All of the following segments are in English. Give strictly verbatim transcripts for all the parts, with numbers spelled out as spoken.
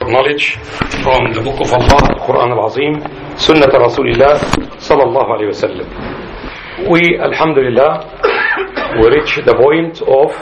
knowledge from the book of Allah, Quran al-Azim, Sunnah Rasulullah sallallahu alayhi wa sallam. We, alhamdulillah, we reach the point of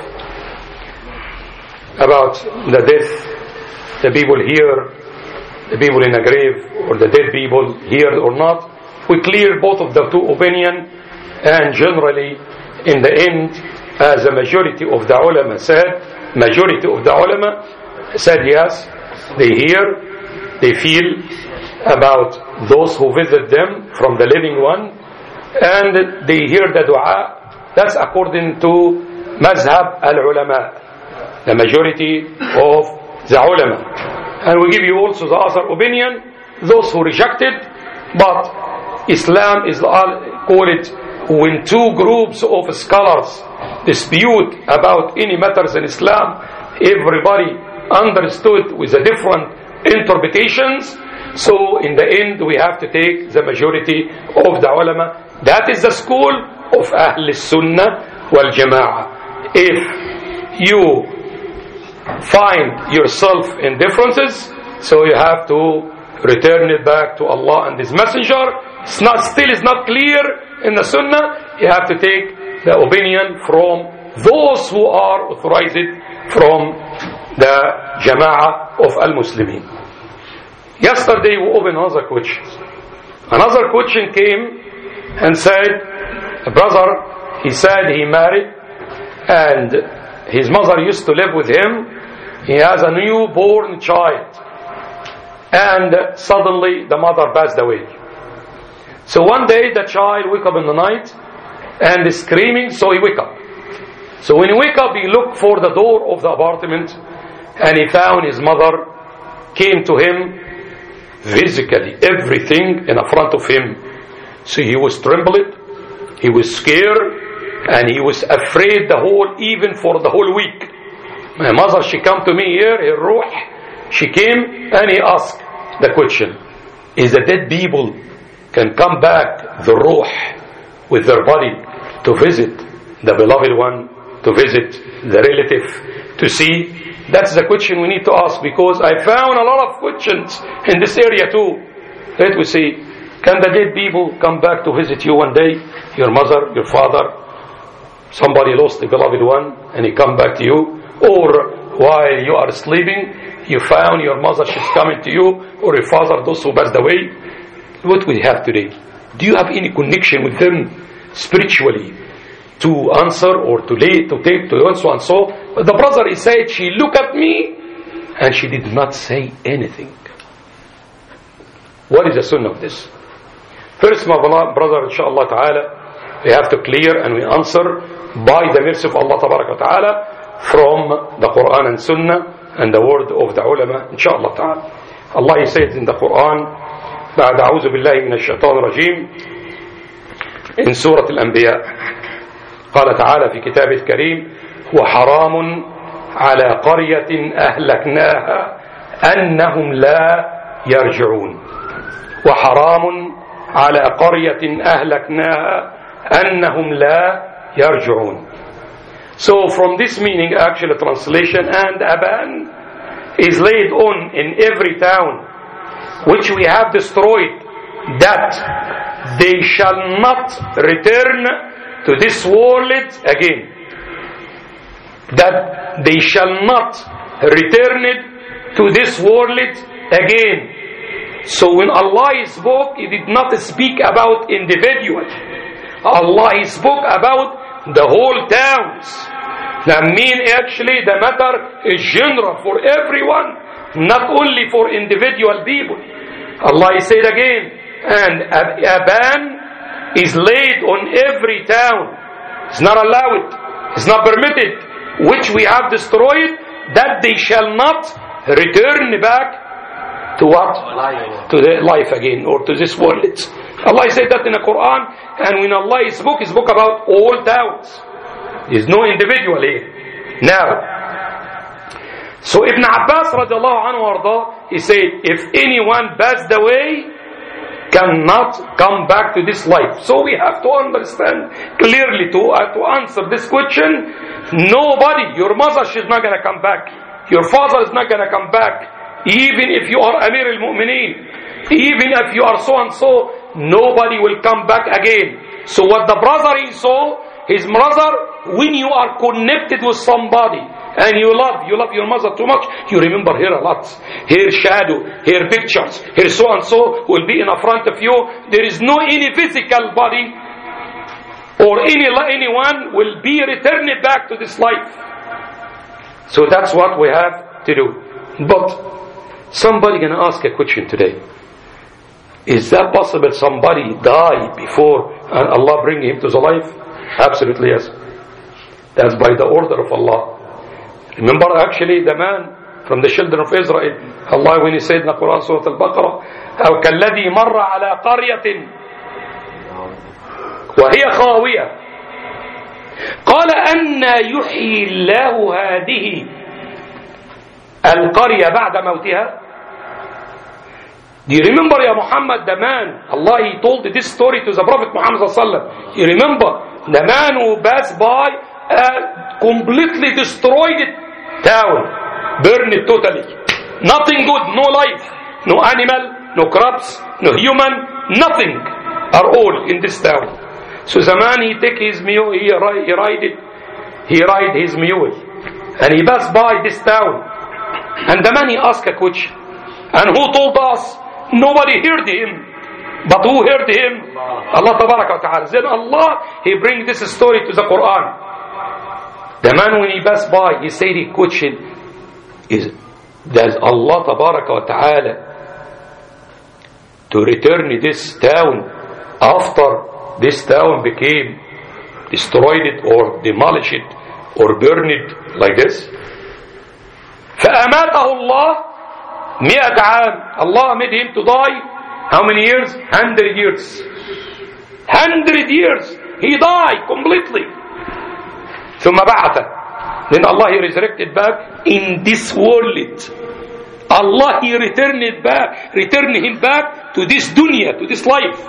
about the death, the people here, the people in a grave, or the dead people here or not. We clear both of the two opinion, and generally in the end, as a majority of the ulama said, majority of the ulama said yes, they hear, they feel about those who visit them from the living one, and they hear the dua. That's according to mazhab al-ulama, the majority of the ulama. And we give you also the other opinion, those who rejected, but Islam is call it when two groups of scholars dispute about any matters in Islam, everybody understood with the different interpretations. So in the end we have to take the majority of the ulama. That is the school of Ahl Sunnah wal Jama'ah. If you find yourself in differences, so you have to return it back to Allah and His Messenger. It's not, still is not clear in the Sunnah, you have to take the opinion from those who are authorized from the Jama'ah of Al-Muslimin. Yesterday we opened another question. Another question came and said, a brother, he said he married and his mother used to live with him. He has a newborn child, and suddenly the mother passed away. So one day the child wake up in the night and is screaming, so he wake up. So when he wake up, he looked for the door of the apartment, and he found his mother came to him physically, everything in front of him. So he was trembling, he was scared, and he was afraid the whole, even for the whole week. My mother, she come to me here, her ruh, she came and he asked the question, is the dead people can come back, the ruh, with their body to visit the beloved one, to visit the relative, to see? That's the question we need to ask, because I found a lot of questions in this area too. Let we see, can the dead people come back to visit you one day? Your mother, your father, somebody lost the beloved one and he come back to you, or while you are sleeping you found your mother, she's coming to you, or your father, those who passed away. What we have today, do you have any connection with them spiritually to answer or to lay, to take, to so and so? But the brother, he said, she looked at me and she did not say anything. What is the sunnah of this? First, my brother, inshallah ta'ala, we have to clear and we answer by the mercy of Allah ta'ala from the Quran and Sunnah and the word of the ulama, inshallah ta'ala. Allah says in the Quran, بعد أعوذ بالله من الشيطان الرجيم, in Surah Al-Anbiya, قال تعالى في كتابه الكريم, وحرام على قرية أهلكناها أنهم لا يرجعون. وحرام على قرية أهلكناها أنهم لا يرجعون. So from this meaning, actually translation, and a ban is laid on in every town which we have destroyed, that they shall not return to this world again. That they shall not return to this world again. So when Allah spoke, He did not speak about individual. Allah spoke about the whole towns. That mean actually the matter is general for everyone, not only for individual people. Allah said again, and a, a ban is laid on every town. It's not allowed, it's not permitted, which we have destroyed, that they shall not return back to what? To the life again, or to this world. Allah said that in the Quran, and when Allah spoke, He spoke about all towns. There is no individual here. Now, so Ibn Abbas radiallahu anhu arda, he said, if anyone passed away, cannot come back to this life. So we have to understand clearly to, uh, to answer this question. Nobody, your mother, she's not going to come back. Your father is not going to come back. even if you are Amir al-Mu'mineen, even if you are so and so, nobody will come back again. So what the brother he saw, his mother, when you are connected with somebody and you love, you love your mother too much, you remember her a lot. Her shadow, her pictures, her so and so will be in front of you. There is no any physical body or any anyone will be returned back to this life. So that's what we have to do. But somebody gonna ask a question today. Is that possible somebody die before and Allah bring him to the life? Absolutely yes. That's by the order of Allah. Remember actually the man from the children of Israel, Allah when he said in the Quran Surah Al-Baqarah, أو كالذي مر على قرية وهي خاوية قال أن يحيي الله هذه القرية بعد موتها. Do you remember, Ya Muhammad, the man, Allah, he told this story to the Prophet Muhammad sallallahu alaihi wasallam. You remember, the man who passed by uh, completely destroyed it, town, burned it totally. Nothing good, no life, no animal, no crops, no human, nothing are all in this town. So the man, he take his mule, he, he ride it, he ride his mule, and he passed by this town. And the man, he asked a question. And who told us? Nobody heard him. But who heard him? Allah Tabaraka wa Ta'ala. Then Allah, He bring this story to the Quran. The man when he passed by, he said the question is, does Allah Tabaraka wa Ta'ala to return this town after this town became destroyed it or demolished it or burned it like this? فأماته الله مئة عام. Allah made him to die how many years? Hundred years. Hundred years. He died completely. ثم بعث. Then Allah he resurrected back in this world. Allah he returned it back, returned him back to this dunya, to this life.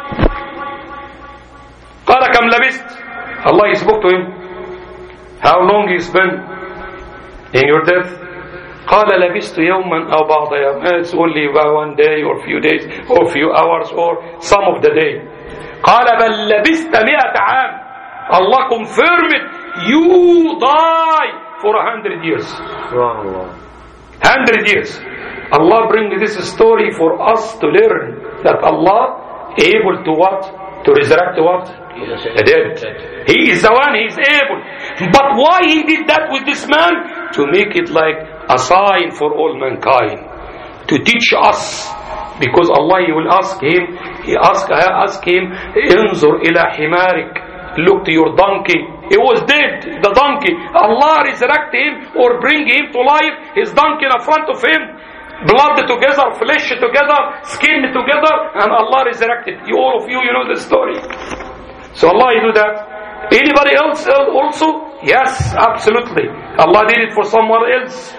قال كم لبست. Allah he spoke to him. How long you spent in your death? قال لبست يوما أو بعض يوم. It's only about one day or few days or few hours or some of the day. قال بل لبست مئة عام. Allah confirmed it. You die for a hundred years. Hundred years. Allah bring this story for us to learn that Allah able to what? To resurrect what? The dead. He is the one, He is able. But why He did that with this man? To make it like a sign for all mankind, to teach us, because Allah He will ask him, He ask, ask him, انظر إلى حمارك, look to your donkey, it was dead, the donkey. Allah resurrect him or bring him to life, his donkey in front of him, blood together, flesh together, skin together, and Allah resurrected. You, all of you, you know the story. So Allah He do that. Anybody else also? Yes, absolutely. Allah did it for someone else.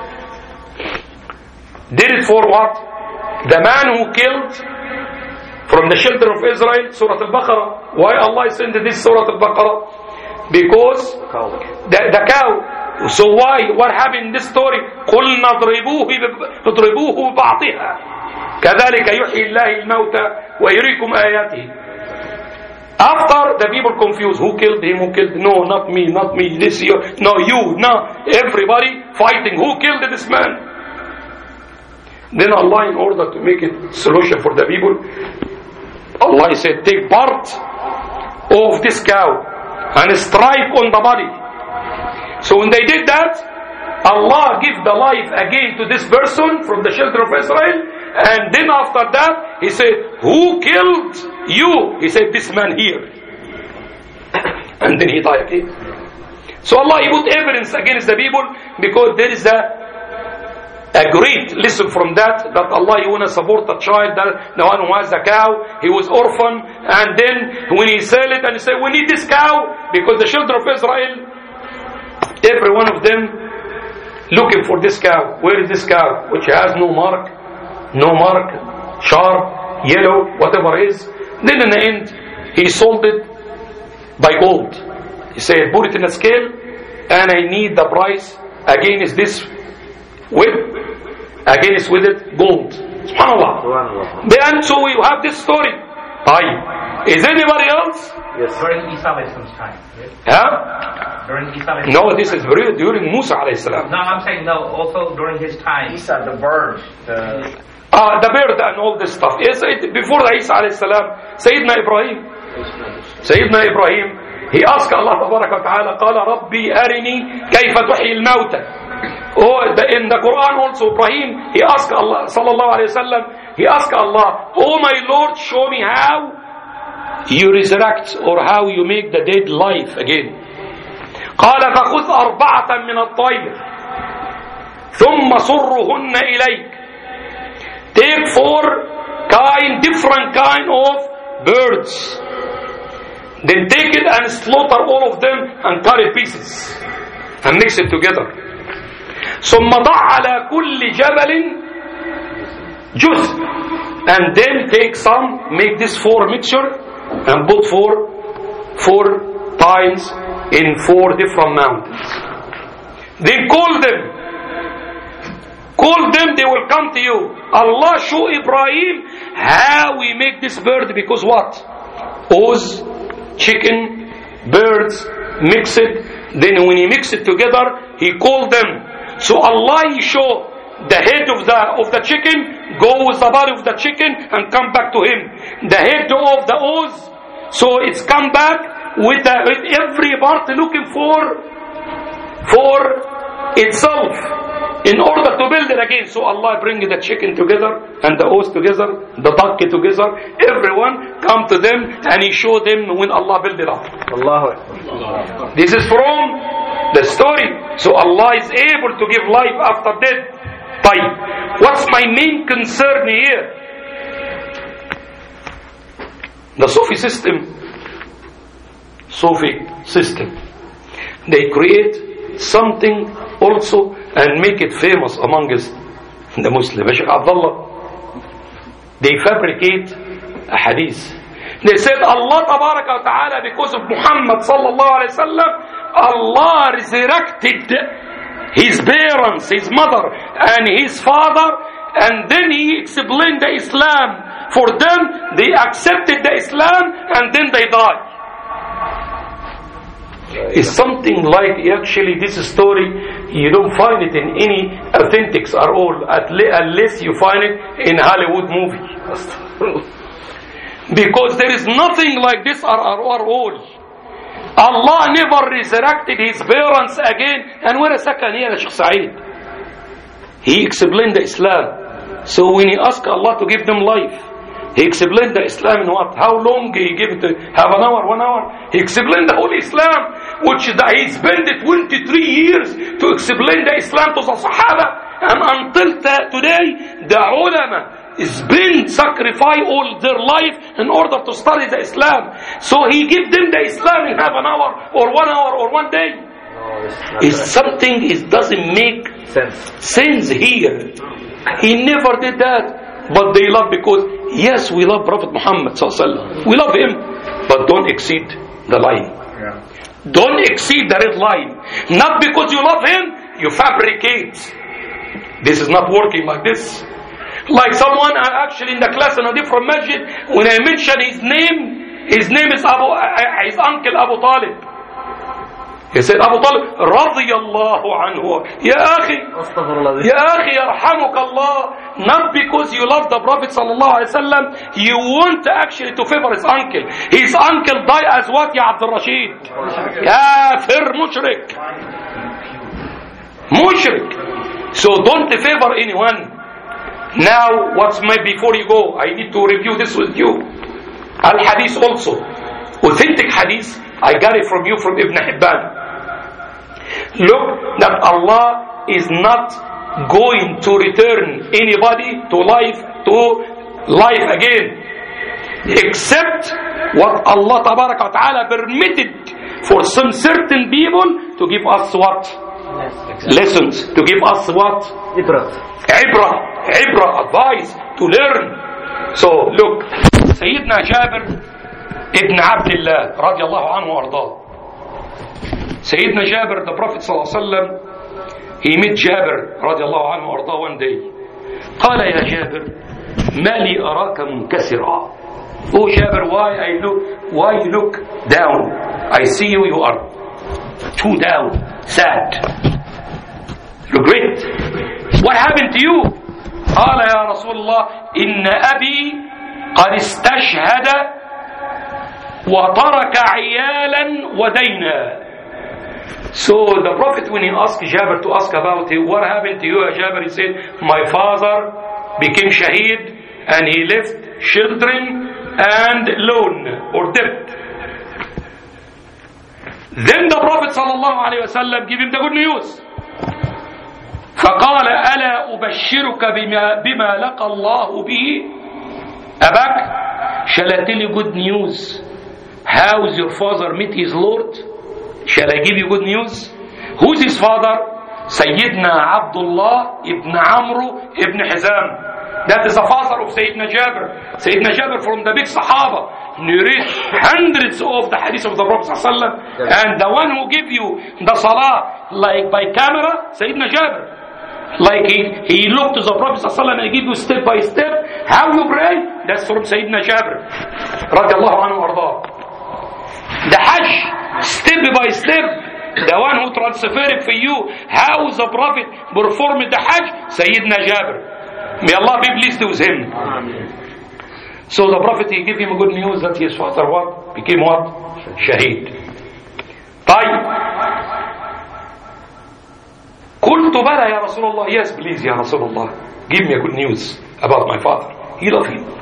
Did it for what? The man who killed from the children of Israel, Surah Al-Baqarah. Why Allah sent this Surah Al-Baqarah? Because the, the cow. So why? What happened in this story? قُلْ نَضْرِبُوهُ بِبَعْضِهَا كَذَلِكَ يُحْيِي اللَّهِ الْمَوْتَى وَيُرِيكُمْ آيَاتِهِ. After the people confused, who killed him, who killed, no, not me, not me, this you, no, you, no, everybody fighting, who killed this man? Then Allah, in order to make a solution for the people, Allah said, take part of this cow and strike on the body. So when they did that, Allah gave the life again to this person from the children of Israel. And then after that, He said, who killed you? He said, this man here. And then he died again. So Allah, He put evidence against the people, because there is a A great lesson from that, that Allah, you want to support a child, that the one who has a cow, he was orphan, and then when he sell it and he say, we need this cow, because the children of Israel, every one of them looking for this cow. Where is this cow? Which has no mark, no mark, sharp, yellow, whatever it is. Then in the end, he sold it by gold. He said, put it in a scale, and I need the price again is this whip. against with it gold. SubhanAllah. Then so we have this story. طيب. Is anybody else? Yes. During Isa alayhi salam's time. Yes. Huh? During Isa alayhi No, this is very during Musa alayhi salam. No, I'm saying no. Also during his time. Isa, the bird. The Ah, the bird and all this stuff. Yes, it, before Isa alayhi salam, Sayyidina Ibrahim. Sayyidina Ibrahim, he asked Allah tabaraka wa ta'ala, قال ربي أرني كيف تحيي الموتى. Oh, the, in the Quran also, Ibrahim, he asked Allah, sallallahu alayhi wa sallam, he asked Allah, oh my Lord, show me how you resurrect or how you make the dead life again. قال فخذ أربعة من الطير ثم صرهن إليك. Take four kind, different kind of birds. Then take it and slaughter all of them and cut it pieces and mix it together. ثم ضع على كل جبل جزء. And then take some, make this four mixture and put four, four times in four different mountains. Then call them. Call them, they will come to you. Allah show Ibrahim how we make this bird, because what? Oz, chicken, birds, mix it. Then when he mix it together, he called them. So Allah he show the head of the of the chicken go with the body of the chicken and come back to him. The head of the oz, so it's come back with, the, with every part looking for for itself in order to build it again. So Allah bring the chicken together and the oz together, the duck together, everyone come to them and he show them when Allah build it up. Allah. This is from the story. So Allah is able to give life after death. Fine. What's my main concern here? The Sufi system. Sufi system. They create something also and make it famous among us, the Muslims. Shaykh Abdullah. They fabricate a hadith. They said Allah tabaraka wa ta'ala, because of Muhammad sallallahu alayhi wa sallam, Allah resurrected his parents, his mother and his father, and then he explained the Islam for them. They accepted the Islam and then they died. It's something like, actually this story you don't find it in any authentics at all, unless you find it in Hollywood movie. Because there is nothing like this at all. Allah never resurrected his parents again. And wait a second here, Shaykh Saeed. He explained the Islam. So when he asked Allah to give them life, he explained the Islam in what? How long he gave it? Half an hour, one hour? He explained the whole Islam, which he spent twenty-three years to explain the Islam to the Sahaba. And until today, the ulama is been sacrifice all their life in order to study the Islam. So he give them the Islam in half an hour or one hour or one day. No, it's something it doesn't make sense. sense here. He never did that. But they love, because yes, we love Prophet Muhammad sallallahu alaihi wasallam. We love him, but don't exceed the line. Yeah. Don't exceed the red line. Not because you love him, you fabricate. This is not working like this. Like someone actually in the class in a different masjid, when I mention his name, his name is Abu, his uncle Abu Talib. He said, Abu Talib, radiyallahu anhu. Ya akhi, ya akhi, yarhamuk Allah. Not because you love the Prophet sallallahu alaihi wasallam, you want actually to favor his uncle. His uncle died as what, Ya Abdul Rashid? Kafir, mushrik. Mushrik. So don't favor anyone. Now, what's my, before you go, I need to review this with you. Al-Hadith also. Authentic Hadith, I got it from you from Ibn Hibban. Look, that Allah is not going to return anybody to life, to life again. Except what Allah Tabaraka wa Ta'ala permitted for some certain people to give us what? Lessons. To give us what? Ibrah. Ibrah. Ibrah. Advice. To learn. So, look. Sayyidina Jabir ibn Abdullah radiallahu anhu ardah. Sayyidina Jabir, the Prophet sallallahu alaihi wasallam, he met Jabir radiallahu anhu ardah one day. قال يا جابر ما لي أراك منكسرا. Oh Jabir, why I look, why you look down? I see you, you are too down, sad, regret. What happened to you? قال يا رسول الله إن أبي قد استشهد وترك عيالا ودينا. So the Prophet, when he asked Jabir to ask about it, what happened to you, Jabir, he said, my father became shaheed and he left children and loan or debt. Then the Prophet sallallahu alayhi wa sallam gave him the good news. فقال ألا أبشرك بما, بما لقى الله به أباك. Shall I tell you good news? How is your father meet his Lord? Shall I give you good news? Who's his father? Sayyidina Abdullah ibn Amr ibn Hizam. That is the father of Sayyidina Jabir. Sayyidina Jabir from the big Sahaba. Narrate hundreds of the hadith of the Prophet ﷺ. And the one who give you the salah like by camera, Sayyidina Jabir. Like he, he looked to the Prophet ﷺ and give you step by step how you pray. That's from Sayyidina Jabir. Radiallahu anhu warḍah. The Hajj, step by step, the one who transferred for you how the Prophet performed the Hajj, Sayyidina Jabir. May Allah be pleased with him. Amen. So the Prophet, he gave him good news that his father what? Became what? Shaheed. طيب. قلت بلى يا رسول الله. Yes, please يا رسول الله. Give me a good news about my father. He loved him.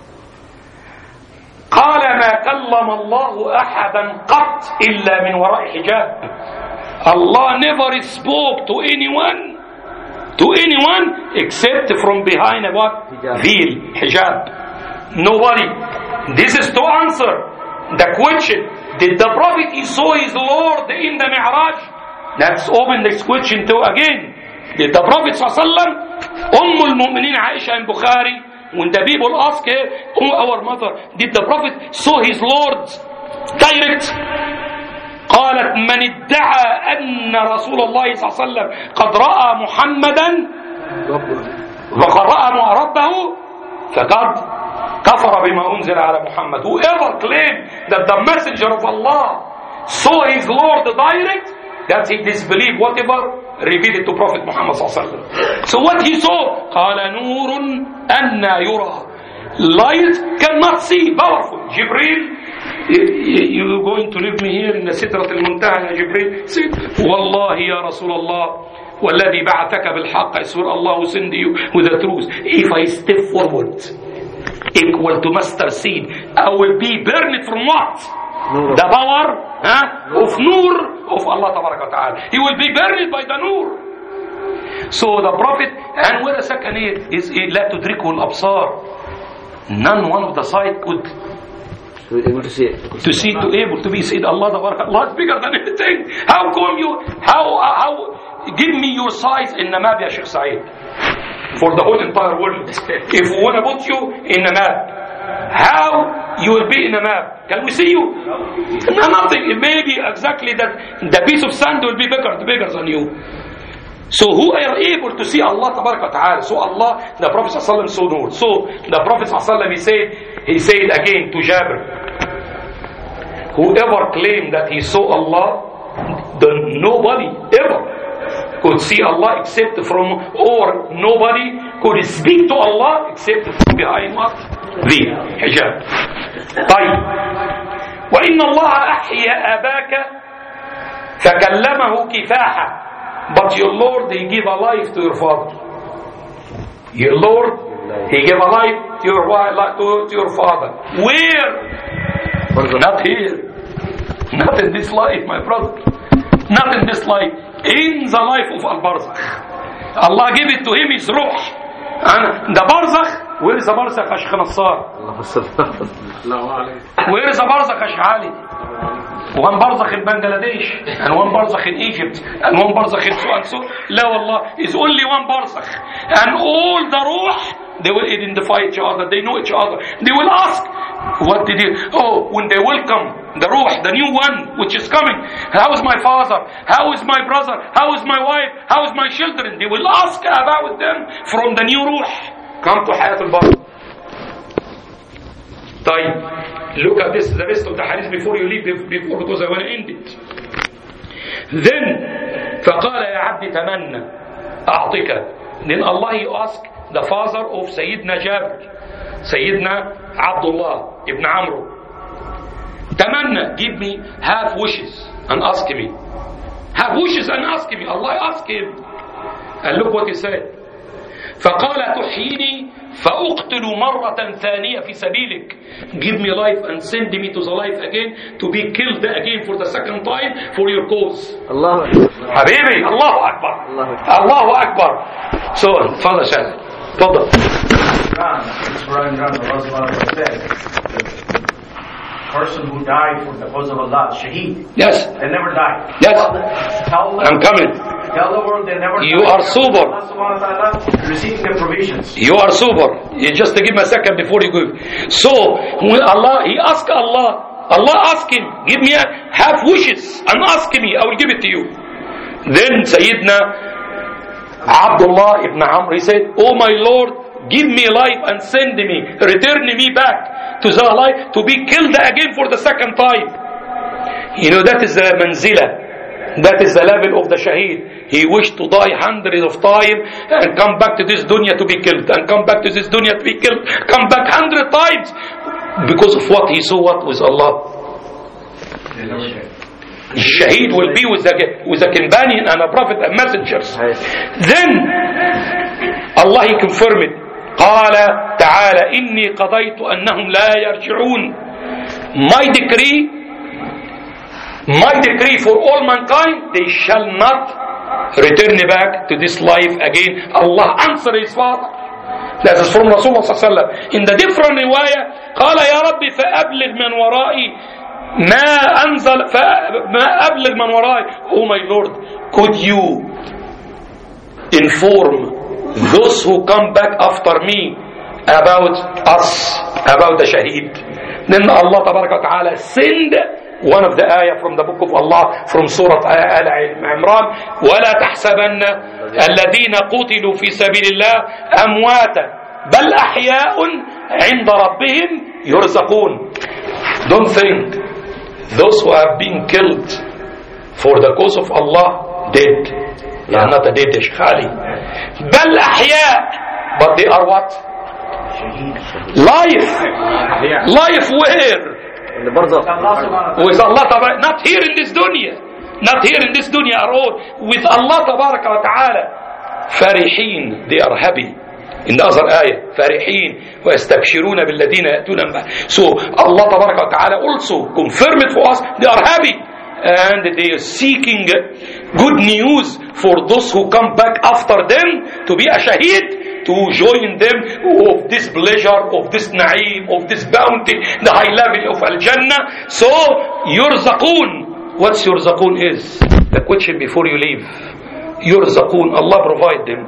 قال ما كلم الله أحدا قط إلا من وراء حجاب. Allah never spoke to anyone to anyone except from behind a what? Hijab. Veil, hijab. Nobody. This is to answer the question, did the Prophet he saw his Lord in the Mi'raj? Let's open this question too again. Did the Prophet sallallahu Umm al-Mu'minin Aisha in Bukhari, when the people ask her, oh our mother, did the Prophet saw his Lord direct? قالت من ادعى أن رسول الله صلى الله عليه وسلم قد رأى محمدا وقد رأى ربه فقد كفر بما أنزل على محمد. Whoever claimed that the messenger of Allah saw his Lord direct, that he disbelieved whatever revealed to Prophet Muhammad صلى الله عليه وسلم. So what he saw, قال نور أن يرى. Light cannot see, powerful. Jibreel, you're going to leave me here in the Sidrat al-Muntaha, ya Jibreel? Say, Wallahi ya Rasulullah, والذي بعثك بالحق, I swear Allah will send you with the truth. If I step forward equal to mustard seed, I will be burned from what? Nur. The power huh, of Nur of Allah Tabaraka Ta'ala. He will be burned by the Nur. So the Prophet, and where the second is, لا تدركه الأبصار. None one of the sight could to be able to see it. To see, to able to be seen. Allah, Allah is bigger than anything. How come you, how, how, give me your size in the map, ya Sheikh Saeed, for the whole entire world. If we want to put you in a map, how you will be in a map? Can we see you? No, nothing. It may be exactly that the piece of sand will be bigger, bigger than you. So who are able to see Allah Tabaraka Ta'ala? So Allah, the Prophet Sallallahu Alaihi Wasallam saw Nur. So the Prophet Sallallahu Alaihi Wasallam, he said, he said again to Jabir, whoever claimed that he saw Allah, then nobody ever could see Allah except from, or nobody could speak to Allah except behind what? The hijab. طيب. وإن الله أحيا أباك فكلمه كفاحا. But your Lord, He gave a life to your father. Your Lord, He gave a life to your, to, to your father. Where? Not here. Not in this life, my brother. Not in this life. In the life of Al-Barzakh. Allah gave it to him, his ruh. And the Barzakh, where is the Barzakh, Ashkh Nassar? Where is the Barzakh, Ashkh Ali? One barzakh in Bangladesh, and one barzakh in Egypt, and one barzakh in so and so. La wallah, is only one barzakh. And all the ruh they will identify each other, they know each other. They will ask, what did you, oh, when they welcome the ruh, the new one which is coming, how is my father, how is my brother, how is my wife, how is my children? They will ask about them from the new ruh. Come to Hayat al-Barzakh. طيب, look at this, the rest of the hadith before you leave, before, because I want to end it. Then, فقال يا عبد تمنى أعطيك. Then Allah, he asked the father of Sayyidina Jabir, Sayyidina Abdullah ibn Amr, تمنى, give me half wishes and ask me. Half wishes and ask me. Allah asked him. And look what he said. فقال تحييني فأقتل مرة ثانية في سبيلك. Give me life and send me to the life again, to be killed again for the second time for your cause. الله أكبر. حبيبي, الله أكبر. الله أكبر. So, تفضل شاهد. تفضل. Person who died for the cause of Allah, shaheed. Yes. They never died. Yes. Tell them, I'm coming. Tell the world they never You died. are sober. Allah subhanahu wa ta'ala receiving the provisions. You are sober. You just give me a second before you go. So, when Allah, he asked Allah, Allah asked him, give me a half wishes and ask me, I will give it to you. Then Sayyidina Abdullah ibn Amr, he said, oh my Lord, give me life and send me, return me back to the life, to be killed again for the second time. You know, that is the manzila, that is the level of the shaheed. He wished to die hundreds of times and come back to this dunya to be killed, and come back to this dunya to be killed, come back hundred times, because of what he saw, what was Allah. Shaheed will be with a, with a companion and a prophet and messengers. Then Allah, he confirmed it. قال تعالى إني قضيت أنهم لا يرجعون. My decree, my decree for all mankind, they shall not return back to this life again. Allah answered his father. That is from Rasulullah صلى الله عليه وسلم. In the different riwayah, قال يا ربي فأبلغ من ورائي ما أنزل ما أبلغ من ورائي. Oh my Lord, could you inform those who come back after me about us, about the shaheed? Then Allah tabaraka wa ta'ala send one of the ayah from the book of Allah, from Surah Al-Imran, وَلَا تَحْسَبَنَّ الَّذِينَ قُتِلُوا فِي سَبِيلِ اللَّهِ أَمْوَاتًا بَلْ أَحْيَاءٌ عِنْدَ رَبِّهِمْ يُرْزَقُونَ. Don't think those who have been killed for the cause of Allah dead. They are not a dead Shkhali. بل أحياء, but they are what? Life. Life where? With Allah Tabaraka, not here in this dunya, not here in this dunya at all. With Allah Tabaraka wa Ta'ala. Farihin, they are happy. In the other ayah, Farihin وَيَسْتَبْشِرُونَ بِالَّذِينَ يَأْتُونَ. So Allah Tabaraka wa Ta'ala also confirmed for us, they are happy. And they are seeking good news for those who come back after them to be a shaheed, to join them of this pleasure, of this na'im, of this bounty, the high level of al-Jannah. So, yurzaqoon. What's yurzaqoon is? The question before you leave. Yurzaqoon, Allah provide them.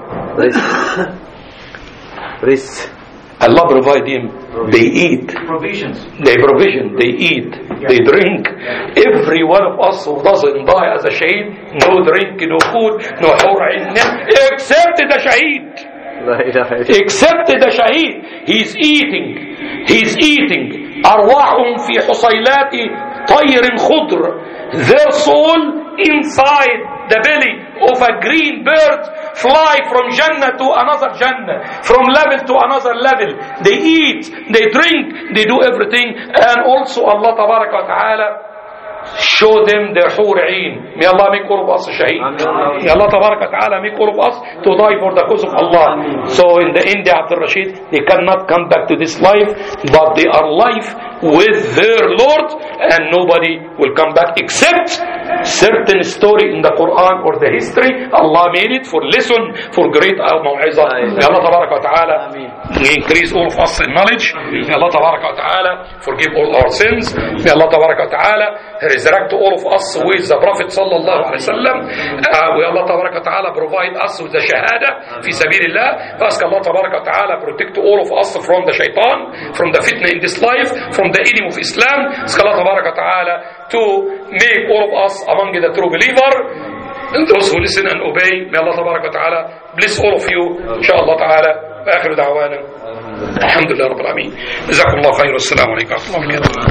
Risk. Allah provide them. They eat. Provisions. They provision. They eat. Yeah. They drink. Every one of us who doesn't die as a shaheed, no drink, no food, no hurra, except the shaheed. Except the shaheed. He's eating. He's eating. أرواحهم في حصيلات طير خضر. Their soul inside the belly of a green bird fly from Jannah to another Jannah, from level to another level. They eat, they drink, they do everything. And also Allah Tabaraka wa Ta'ala show them their hur ain. May Allah make all of us shaheed. May Allah Tabaraka wa Ta'ala make all of us to die for the cause of Allah. So in the end, Abdul Rashid, they cannot come back to this life, but they are life with their Lord, and nobody will come back except certain story in the Quran or the history. Allah made it for lesson, for great maw'izah. May Allah tabarak wa ta'ala increase all of us in knowledge. May Allah tabarak wa ta'ala forgive all our sins. May Allah tabarak wa ta'ala resurrect all of us with the Prophet sallallahu alaihi wasallam. May Allah tabarak wa ta'ala provide us with the shahada fi sabilillah. Ask Allah tabarak wa ta'ala protect all of us from the shaitan, from the fitna in this life, from the enemy of Islam. Ask Allah tabarak wa ta'ala to make all of us among the true believer and those who listen and obey. May Allah tabarak wa ta'ala bless all of you inshallah ta'ala. آخر دعوانا الحمد لله رب العالمين. جزاكم الله خير والسلام عليكم ورحمة الله وبركاته.